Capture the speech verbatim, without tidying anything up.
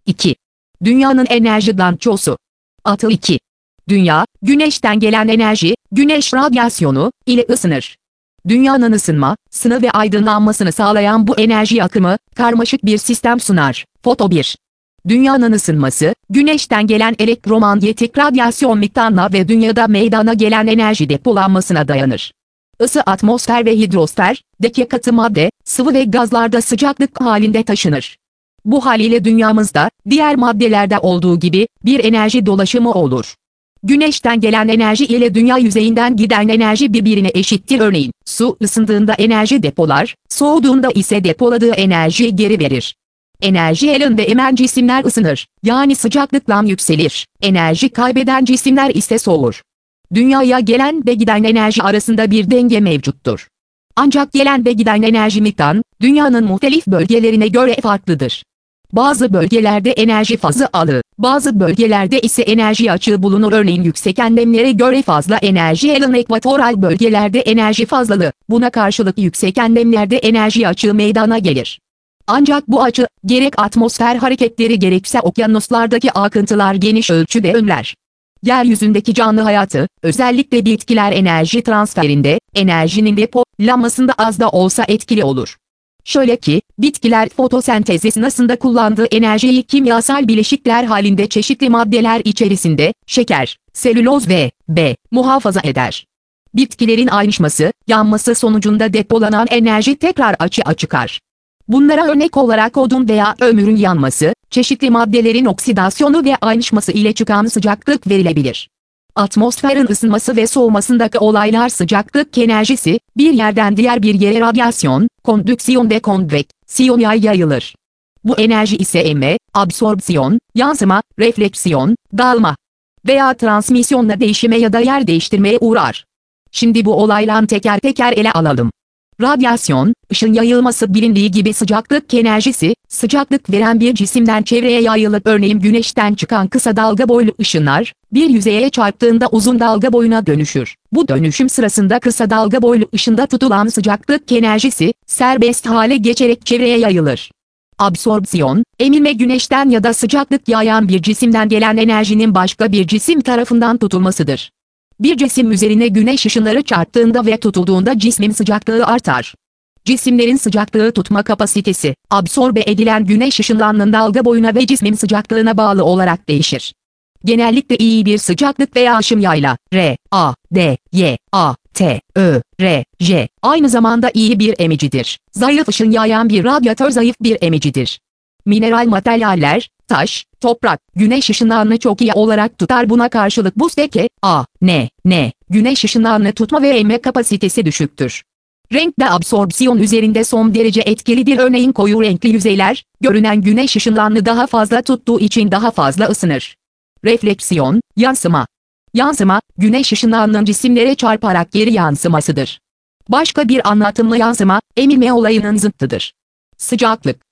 iki. Dünyanın enerji bilançosu. Atıl iki. Dünya, güneşten gelen enerji, güneş radyasyonu ile ısınır. Dünyanın ısınma, ısı ve aydınlanmasını sağlayan bu enerji akımı, karmaşık bir sistem sunar. Foto bir. Dünyanın ısınması, güneşten gelen elektromanyetik radyasyon miktarına ve dünyada meydana gelen enerji depolanmasına dayanır. Isı atmosfer ve hidrosferdeki katı madde, sıvı ve gazlarda sıcaklık halinde taşınır. Bu haliyle dünyamızda, diğer maddelerde olduğu gibi, bir enerji dolaşımı olur. Güneşten gelen enerji ile dünya yüzeyinden giden enerji birbirine eşittir. Örneğin, su ısındığında enerji depolar, soğuduğunda ise depoladığı enerjiyi geri verir. Enerji elinde emen cisimler ısınır, yani sıcaklıkla yükselir. Enerji kaybeden cisimler ise soğur. Dünyaya gelen ve giden enerji arasında bir denge mevcuttur. Ancak gelen ve giden enerji miktarı, dünyanın muhtelif bölgelerine göre farklıdır. Bazı bölgelerde enerji fazlalığı, bazı bölgelerde ise enerji açığı bulunur. Örneğin yüksek enlemlere göre fazla enerji alan ekvatoral bölgelerde enerji fazlalığı, buna karşılık yüksek enlemlerde enerji açığı meydana gelir. Ancak bu açı, gerek atmosfer hareketleri gerekse okyanuslardaki akıntılar geniş ölçüde önler. Yeryüzündeki canlı hayatı, özellikle bitkiler enerji transferinde, enerjinin depolanmasında az da olsa etkili olur. Şöyle ki, bitkiler fotosentez esnasında kullandığı enerjiyi kimyasal bileşikler halinde çeşitli maddeler içerisinde, şeker, selüloz ve B, muhafaza eder. Bitkilerin ayrışması, yanması sonucunda depolanan enerji tekrar açığa çıkar. Bunlara örnek olarak odun veya ömürün yanması, çeşitli maddelerin oksidasyonu ve ayrışması ile çıkan sıcaklık verilebilir. Atmosferin ısınması ve soğumasındaki olaylar sıcaklık enerjisi, bir yerden diğer bir yere radyasyon, kondüksiyon ve konveksiyon yayılır. Bu enerji ise emme, absorpsiyon, yansıma, refleksiyon, dağılma veya transmisyonla değişime ya da yer değiştirmeye uğrar. Şimdi bu olayları teker teker ele alalım. Radyasyon, ışın yayılması bilindiği gibi sıcaklık enerjisi, sıcaklık veren bir cisimden çevreye yayılıp örneğin güneşten çıkan kısa dalga boylu ışınlar, bir yüzeye çarptığında uzun dalga boyuna dönüşür. Bu dönüşüm sırasında kısa dalga boylu ışında tutulan sıcaklık enerjisi, serbest hale geçerek çevreye yayılır. Absorpsiyon, emilme güneşten ya da sıcaklık yayan bir cisimden gelen enerjinin başka bir cisim tarafından tutulmasıdır. Bir cisim üzerine güneş ışınları çarptığında ve tutulduğunda cismin sıcaklığı artar. Cisimlerin sıcaklığı tutma kapasitesi, absorbe edilen güneş ışınlarının dalga boyuna ve cismin sıcaklığına bağlı olarak değişir. Genellikle iyi bir sıcaklık veya ışın yayla, R, A, D, Y, A, T, Ö, R, J, aynı zamanda iyi bir emicidir. Zayıf ışın yayan bir radyatör zayıf bir emicidir. Mineral materyaller, taş, toprak, güneş ışınlarını çok iyi olarak tutar. Buna karşılık buzdaki, A, N, N, güneş ışınlarını tutma ve emme kapasitesi düşüktür. Renk de absorpsiyon üzerinde son derece etkilidir. Örneğin koyu renkli yüzeyler, görünen güneş ışınlarını daha fazla tuttuğu için daha fazla ısınır. Refleksiyon, yansıma. Yansıma, güneş ışınlarının cisimlere çarparak geri yansımasıdır. Başka bir anlatımla yansıma, emilme olayının zıttıdır. Sıcaklık.